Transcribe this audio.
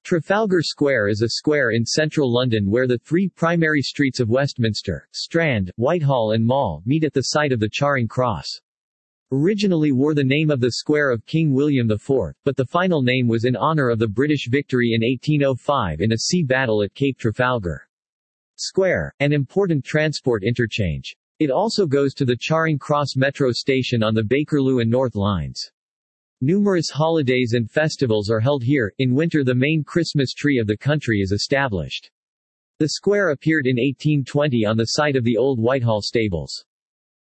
Trafalgar Square is a square in central London where the three primary streets of Westminster, Strand, Whitehall and Mall, meet at the site of the Charing Cross. Originally wore the name of the square of King William IV, but the final name was in honour of the British victory in 1805 in a sea battle at Cape Trafalgar Square, an important transport interchange. It also goes to the Charing Cross metro station on the Bakerloo and North lines. Numerous holidays and festivals are held here. In winter the main Christmas tree of the country is established. The square appeared in 1820 on the site of the old Whitehall stables.